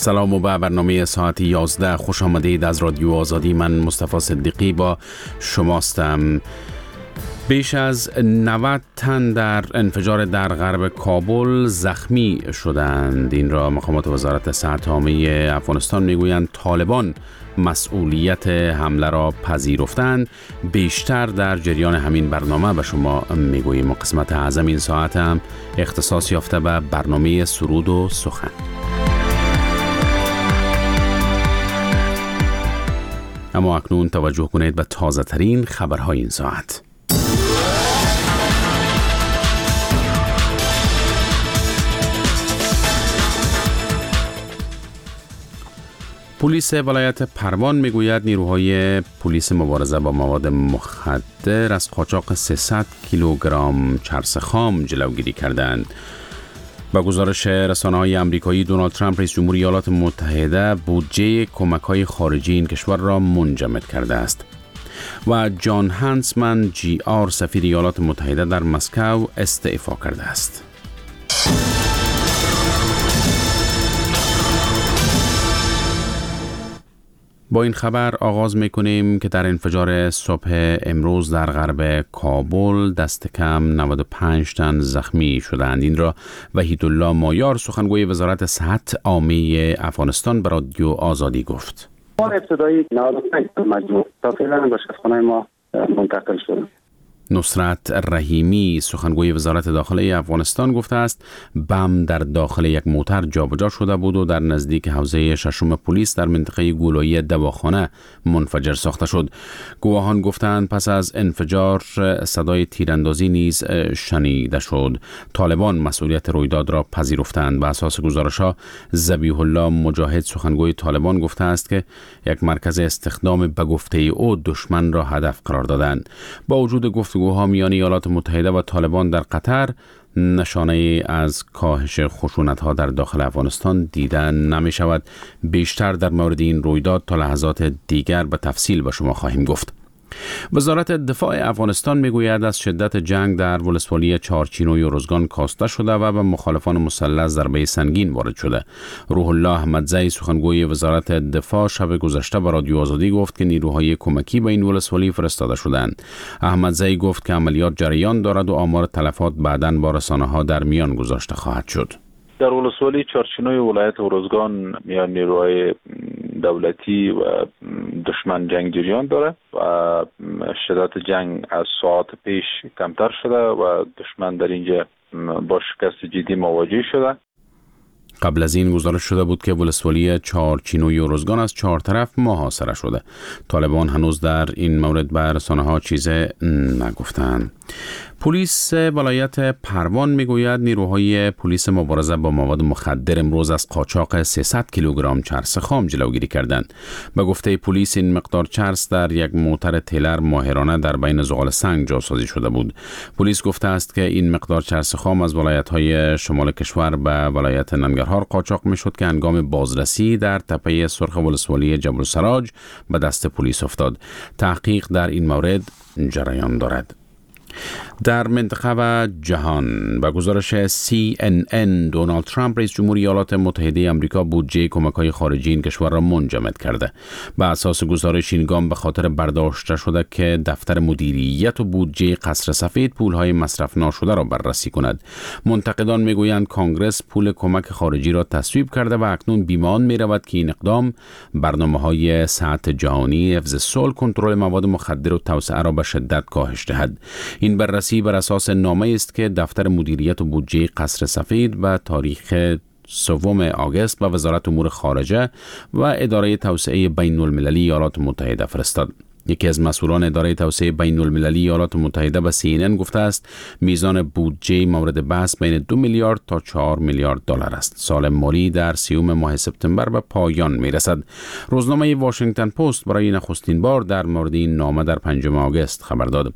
سلام و به برنامه ساعت 11 خوش آمدید از رادیو آزادی. من مصطفی صدیقی با شماستم. بیش از 90 تن در انفجار در غرب کابل زخمی شدند. این را مقامات وزارت صحت عامه افغانستان میگویند طالبان مسئولیت حمله را پذیرفتند. بیشتر در جریان همین برنامه به شما میگوییم. قسمت اعظم این ساعت هم اختصاص یافته به برنامه سرود و سخن. اما اکنون توجه کنید به تازه ترین خبرهای این ساعت. پلیس ولایت پروان میگوید نیروهای پلیس مبارزه با مواد مخدر از قاچاق 300 کیلوگرم چرس خام جلوگیری کردند. با گزارش رسانه‌های آمریکایی، دونالد ترامپ رئیس جمهوری ایالات متحده بودجه کمک‌های خارجی این کشور را منجمد کرده است. و جان هانسمن جی آر سفیر ایالات متحده در مسکو استعفا کرده است. با این خبر آغاز میکنیم که در انفجار صبح امروز در غرب کابل دست کم 95 تن زخمی شدند. این را وحیدالله مایار سخنگوی وزارت صحت عامه افغانستان به رادیو آزادی گفت. ابتدایی 95 مجموع تا فعلا به شخصخانه ما منتقل شدند. نصرت رحیمی سخنگوی وزارت داخله افغانستان گفته است بم در داخل یک موتر جابجا شده بود و در نزدیک حوزه ششم پلیس در منطقه گولایی دواخانه منفجر ساخته شد. گواهان گفتند پس از انفجار صدای تیراندازی نیز شنیده شد. طالبان مسئولیت رویداد را پذیرفتند. به اساس گزارش‌ها ذبیح الله مجاهد سخنگوی طالبان گفته است که یک مرکز استخدام به گفته او دشمن را هدف قرار دادند. با وجود گفتگوها میان ایالات متحده و طالبان در قطر نشانه از کاهش خشونت‌ها در داخل افغانستان دیده نمی شود. بیشتر در مورد این رویداد تا لحظات دیگر به تفصیل به شما خواهیم گفت. وزارت دفاع افغانستان میگوید از شدت جنگ در ولسوالی چارچینو یوروزگان کاسته شده و به مخالفان مسلح ضربه سنگین وارد شده. روح الله احمدزی سخنگوی وزارت دفاع شب گذشته به رادیو آزادی گفت که نیروهای کمکی به این ولسوالی فرستاده شدند. احمدزی گفت که عملیات جریان دارد و آمار تلفات بعداً با رسانه‌ها در میان گذاشته خواهد شد. در ولسوالی چارچینوی ولایت اروزگان میان نیروهای دولتی و دشمن جنگ جریان داره و شدت جنگ از ساعت پیش کمتر شده و دشمن در اینجا با شکست جدی مواجه شده. قبل از این گزارش شده بود که ولسوالی چارچینو یوروزگان از 4 طرف محاصره شده. طالبان هنوز در این مورد به رسانه‌ها چیزی نگفتند. پلیس ولایت پروان میگوید نیروهای پلیس مبارزه با مواد مخدر امروز از قاچاق 300 کیلوگرم چرس خام جلوگیری کردند. به گفته پلیس این مقدار چرس در یک موتر تیلر ماهرانه در بین زغال سنگ جاسازی شده بود. پلیس گفته است که این مقدار چرس خام از ولایت‌های شمال کشور به ولایت ننگرهار قاچاق میشد که هنگام بازرسی در تپه سرخ ولسوالی جبل السراج به دست پلیس افتاد. تحقیق در این مورد جریان دارد. در منطقه و جهان با گزارش CNN دونالد ترامپ رئیس جمهوری ایالات متحده آمریکا بودجه کمک‌های خارجی این کشور را منجمد کرده. به اساس گزارش این گام به خاطر برداشته شده که دفتر مدیریت و بودجه قصر سفید پول‌های مصرف ناشده را بررسی کند. منتقدان میگویند کانگرس پول کمک خارجی را تصویب کرده و اکنون بیمان می‌رود که این اقدام برنامه‌های صحت جهانی، حفظ صلح، کنترل مواد مخدر و توسعه را به شدت کاهش دهد. این بررسی بر اساس نامه است که دفتر مدیریت و بودجه قصر سفید و تاریخ 3 آگوست به وزارت امور خارجه و اداره توسعه بین المللی ایالات متحده فرستاد. یکی از مسئولان اداره توسعه بین المللی ایالات متحده به CNN گفته است میزان بودجه مورد بحث بین 2 میلیارد تا 4 میلیارد دلار است. سال مالی در 30 ماه سپتامبر به پایان میرسد. روزنامه واشنگتن پست برای نخستین بار در مورد این نامه در 5 آگوست خبر داد.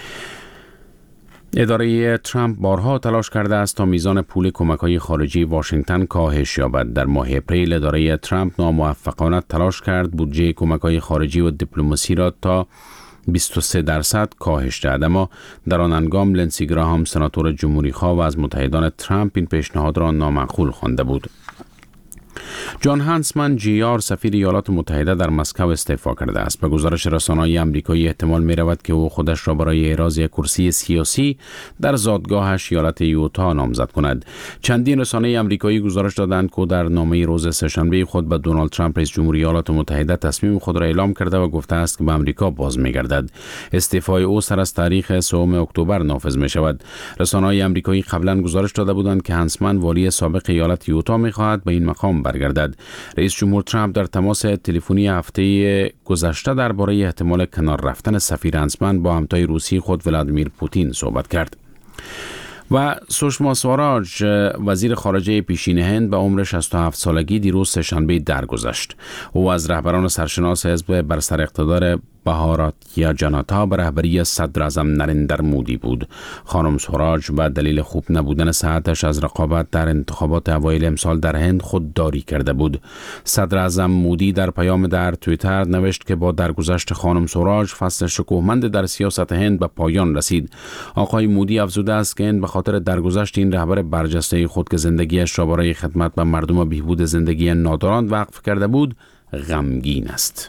اداره ترامپ بارها تلاش کرده است تا میزان پول کمک‌های خارجی واشنگتن کاهش یابد. در ماه اپریل اداره ترامپ ناموفقانه تلاش کرد بودجه کمک‌های خارجی و دیپلماسی را تا 23% کاهش دهد، اما در آن هنگام لنسی گراهام سناتور جمهوری‌خواه و از متحدان ترامپ این پیشنهاد را نامعقول خوانده بود. جان هانسمن جی سفیر ایالات متحده در مسکو استعفا کرده است. به گزارش رسانه‌های آمریکایی احتمال می‌رود که او خودش را برای احراز یک کرسی سیاسی در زادگاهش ایالت یوتا نامزد کند. چندین رسانه آمریکایی گزارش دادند که در نامه روز سه‌شنبه خود به دونالد ترامپ رئیس جمهوری ایالات متحده تصمیم خود را اعلام کرده و گفته است که به آمریکا باز می‌گردد. استعفای او سر از تاریخ 3 اکتبر نافذ می‌شود. رسانه‌های آمریکایی قبلا گزارش داده بودند که هانسمن والی سابق ایالت یوتا می‌خواهد به این مقام برگردد. رئیس جمهور ترامپ در تماس تلفنی هفته گذشته درباره احتمال کنار رفتن سفیر هانسمن با همتای روسی خود ولادیمیر پوتین صحبت کرد. و سوشما سوراج وزیر خارجه پیشین هند به عمر 67 سالگی دیروز سه‌شنبه درگذشت. او از رهبران سرشناس حزب بر سر اقتدار بهاراتیا جناتا به رهبری صدر اعظم نریندر مودی بود. خانم سوراج به دلیل خوب نبودن صحتش از رقابت در انتخابات اوایل امسال در هند خودداری کرده بود. صدر اعظم مودی در پیام در توییتر نوشت که با درگذشت خانم سوراج فصل شکوهمند در سیاست هند به پایان رسید. آقای مودی افزوده است که هند به خاطر درگذشت این رهبر برجسته خود که زندگیش را برای خدمت به مردم و بهبود زندگی ناداران وقف کرده بود غمگین است.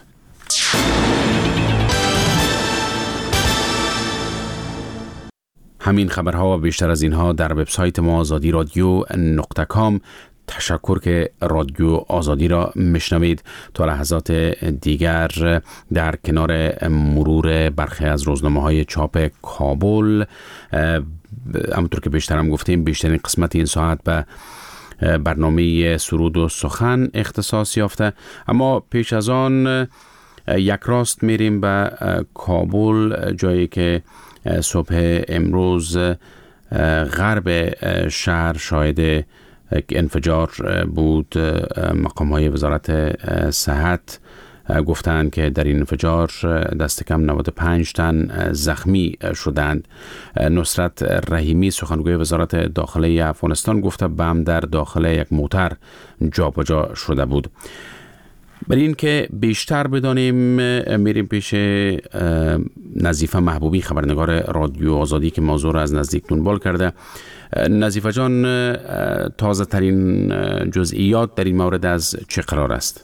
همین خبرها و بیشتر از اینها در وبسایت ما azadiradyo.com. تشکر که رادیو آزادی را میشنوید. تا لحظات دیگر در کنار مرور برخی از روزنامه‌های چاپ کابل، همونطور که بیشتر گفتیم بیشترین قسمت این ساعت به برنامه سرود و سخن اختصاص یافته، اما پیش از آن یک راست میریم به کابل، جایی که صبح امروز غرب شهر شاهد یک انفجار بود. مقام‌های وزارت صحت گفتند که در این انفجار دست کم 95 تن زخمی شدند. نصرت رحیمی سخنگوی وزارت داخله افغانستان گفته بم در داخل یک موتر جابجا شده بود. برای این که بیشتر بدانیم میریم پیش نظیفه محبوبی، خبرنگار رادیو آزادی که موضوع را از نزدیک دنبال کرده. نظیفه جان، تازه ترین جزئیات در این مورد از چه قرار است؟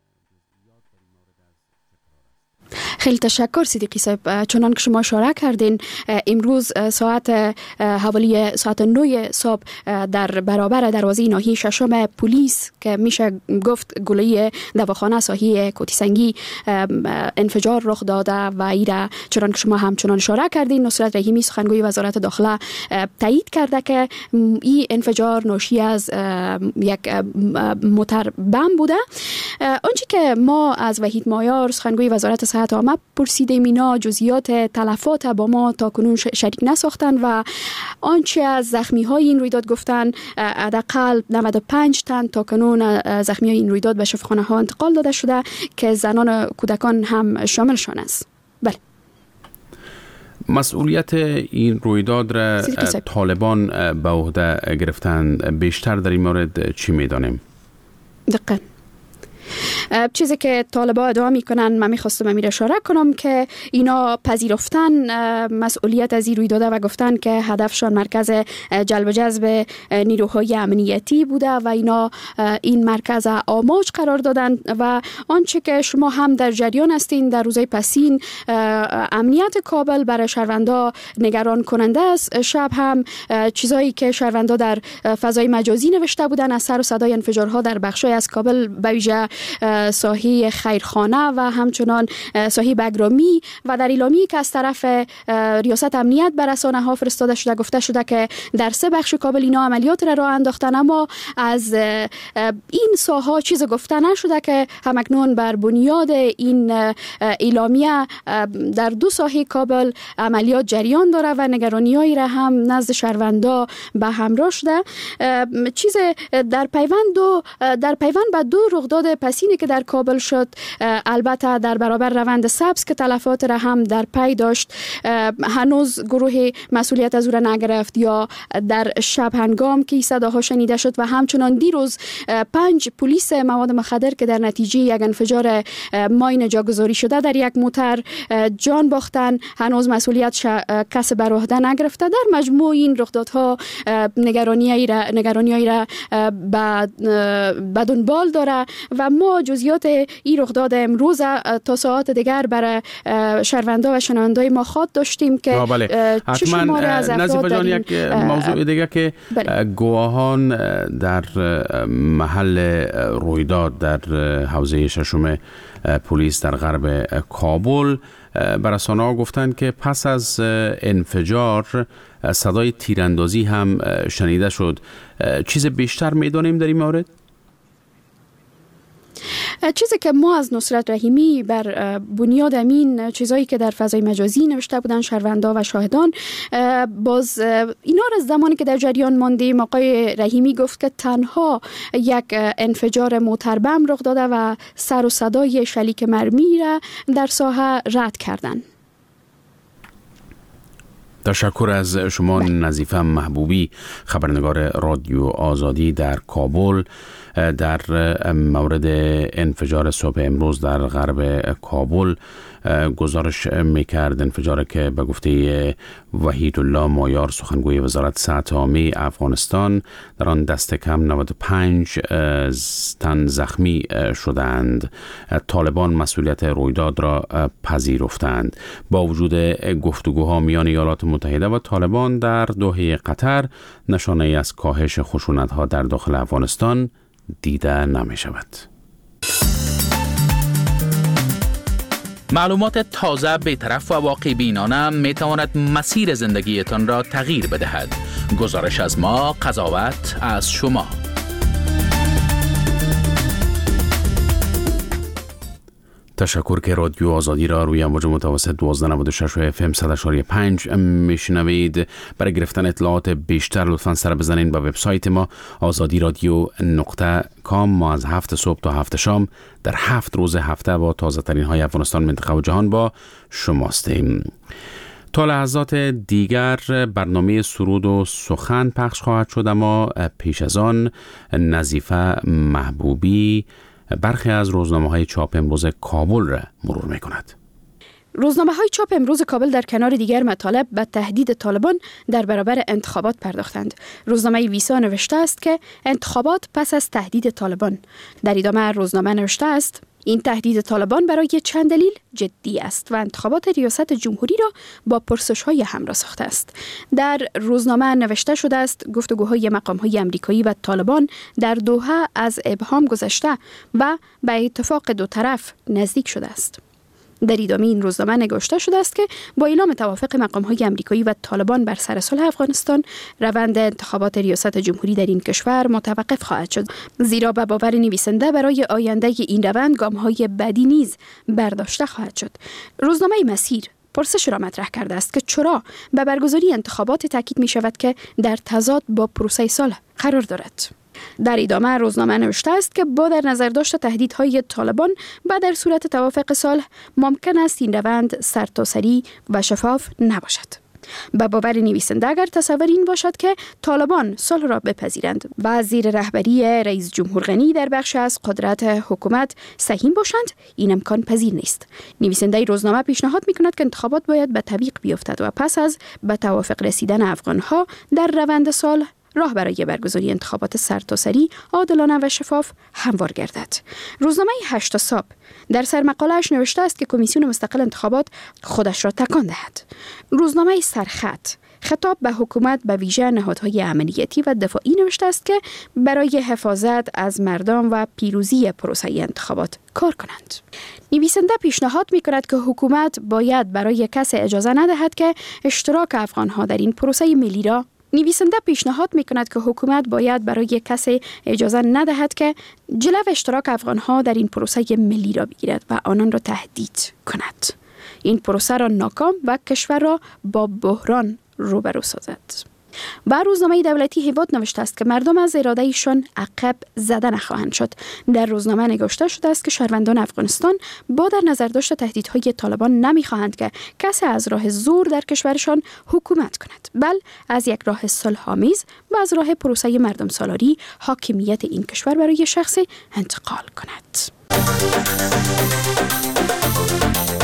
خیلی تشکر صدیقی صاحب. چنان که شما اشاره کردین، امروز حوالی ساعت 9 صبح در برابر دروازه ناحیه ششم پلیس که میشه گفت گلوی دواخانه ساحی کوتیسنگی انفجار رخ داده و ایره چنان که شما همچنان اشاره کردین نصرت رحیمی سخنگوی وزارت داخله تایید کرده که این انفجار ناشی از یک موتر بم بوده. آنچه که ما از وحید مایار سخنگوی وزارت صحت عامه پرسیدیم، اینا جزئیات تلفات با ما تا کنون شریک نساختن و آنچه از زخمی های این رویداد گفتن حداقل 95 تن تا کنون زخمی های این رویداد به شفاخانه ها انتقال داده شده که زنان و کودکان هم شاملشان است. بله. مسئولیت این رویداد را طالبان به عهده گرفتن. بیشتر در این مورد چی میدانیم؟ دقیقاً چیزی که طالبان ادعا میکنن، من میخواستم امیر اشاره کنم که اینا پذیرفتن مسئولیت از این رویداد و گفتن که هدفشان مرکز جلب و جذب نیروهای امنیتی بوده و اینا این مرکز آماج قرار دادن و آنچه که شما هم در جریان هستین در روزهای پسین امنیت کابل برای شهروندا نگران کننده است. شب هم چیزایی که شهروندا در فضای مجازی نوشته بودن از سر و صدای انفجارها در بخشای از کابل به ویژه ساحه خیرخانه و همچنان ساحه بگرامی و در اعلامی که از طرف ریاست امنیت بر رسانه ها فرستاده شده گفته شده که در 3 بخش کابل اینا عملیات را راه انداختن، اما از این ساحه چیز گفته نشده که همکنون بر بنیاد این اعلامیه در 2 ساحه کابل عملیات جریان داره و نگرانی‌هایی را هم نزد شهروندا به همراه شده. چیز در پیوند به 2 رخداد پسینی که در کابل شد، البته در برابر روند سبز که تلفات را هم در پی داشت، هنوز گروه مسئولیت از او را نگرفت یا در شب هنگام که صداها شنیده شد و همچنان دیروز 5 پلیس مواد مخدر که در نتیجه یک انفجار ماین جاگذاری شده در یک موتر جان باختن، هنوز مسئولیت کس بر عهده نگرفته. در مجموع این رخدادها نگرانی را به دنبال داره و ما جزئیات این رخداد امروز تا ساعت دیگر برای شهروندان و شنوندای ما خواد داشتیم که چه شماره از افراد در این یک موضوع دیگه که گواهان در محل رویداد در حوزه ششم پلیس در غرب کابل بر رسانه‌ها گفتند که پس از انفجار صدای تیراندازی هم شنیده شد. چیز بیشتر می‌دانیم در این مورد؟ چیزی که ما از نصرت رحیمی بر بنیاد امین چیزایی که در فضای مجازی نوشته بودن شهروندا و شاهدان، باز اینا را زمانی که در جریان ماندیم، آقای رحیمی گفت که تنها یک انفجار موتر بم رخ داده و سر و صدای شلیک مرمی را در ساحه رد کردن. تشکر از شما نظیفه محبوبی، خبرنگار رادیو آزادی در کابل. در مورد انفجار صبح امروز در غرب کابل گزارش میکرد، انفجاری که به گفته وحید الله مایار سخنگوی وزارت صحت عامه افغانستان، در آن دست کم 95 تن زخمی شدند. طالبان مسئولیت رویداد را پذیرفتند. با وجود گفتگوها میان ایالات متحده و طالبان در دوحه قطر، نشانه ای از کاهش خشونت‌ها در داخل افغانستان دیده نمی شود. معلومات تازه، بی‌طرف و واقع بینانه می تواند مسیر زندگیتان را تغییر بدهد. گزارش از ما، قضاوت از شما. تشکر که رادیو آزادی را روی امواج متوسط 1296 FM 100.5 میشنوید. برای گرفتن اطلاعات بیشتر لطفاً سر بزنید به وبسایت ما azadiradio.com. ما از 7 صبح تا 7 شام در 7 روز هفته با تازه ترین های افغانستان، منطقه و جهان با شماستیم. تا لحظات دیگر برنامه سرود و سخن پخش خواهد شد، اما پیش از آن نظیفه محبوبی برخی از روزنامه‌های چاپ امروز کابل را مرور می‌کند. روزنامه‌های چاپ امروز کابل در کنار دیگر مطالب به تهدید طالبان در برابر انتخابات پرداختند. روزنامه ویسا نوشته است که انتخابات پس از تهدید طالبان. در ادامه روزنامه نوشته است این تهدید طالبان برای چند دلیل جدی است و انتخابات ریاست جمهوری را با پرسش‌های همراه ساخته است. در روزنامه نوشته شده است گفتگوهای مقام‌های آمریکایی و طالبان در دوحه از ابهام گذشته و به اتفاق دو طرف نزدیک شده است. در ادامه این روزنامه نگاشته شده است که با اعلام توافق مقام‌های آمریکایی و طالبان بر سر صلح افغانستان، روند انتخابات ریاست جمهوری در این کشور متوقف خواهد شد، زیرا به باور نویسنده برای آینده این روند گام‌های بعدی نیز برداشته خواهد شد. روزنامه مسیر پرسش را مطرح کرده است که چرا به برگزاری انتخابات تاکید می شود که در تضاد با پروسه صلح قرار دارد. در ادامه روزنامه نوشته است که با در نظر داشت تهدیدهای طالبان و در صورت توافق صلح ممکن است این روند سرتاسری و شفاف نباشد. به باور نویسنده اگر تصور این باشد که طالبان صلح را بپذیرند و زیر رهبری رئیس جمهور غنی در بخش از قدرت حکومت سهیم باشند، این امکان پذیر نیست. نویسنده روزنامه پیشنهاد می‌کند که انتخابات باید به تعویق بیفتد و پس از به توافق رسیدن افغان‌ها در روند صلح راه برای برگزاری انتخابات سرتاسری، عادلانه و شفاف هموار گردد. روزنامه 8 صبح در سرمقاله‌اش نوشته است که کمیسیون مستقل انتخابات خودش را تکان دهد. روزنامه سرخط خطاب به حکومت به ویژه نهادهای امنیتی و دفاعی نوشته است که برای حفاظت از مردم و پیروزی پروسه انتخابات کار کنند. نویسنده پیشنهاد می‌کند که حکومت باید برای کسی اجازه ندهد که اشتراک افغان‌ها در این پروسه ملی را اجازه ندهد که جلو اشتراک افغان‌ها در این پروسه ملی را بگیرد و آنان را تهدید کند. این پروسه را ناکام و کشور را با بحران روبرو سازد. بر روزنامه دولتی هبات نوشته است که مردم از اراده ایشان عقب زده نخواهند شد. در روزنامه نگاشته شده است که شهروندان افغانستان با در نظر داشت تهدیدهای طالبان نمیخواهند که کسی از راه زور در کشورشان حکومت کند، بل از یک راه صلح‌آمیز و از راه پروسه مردم سالاری حاکمیت این کشور برای شخصی انتقال کند.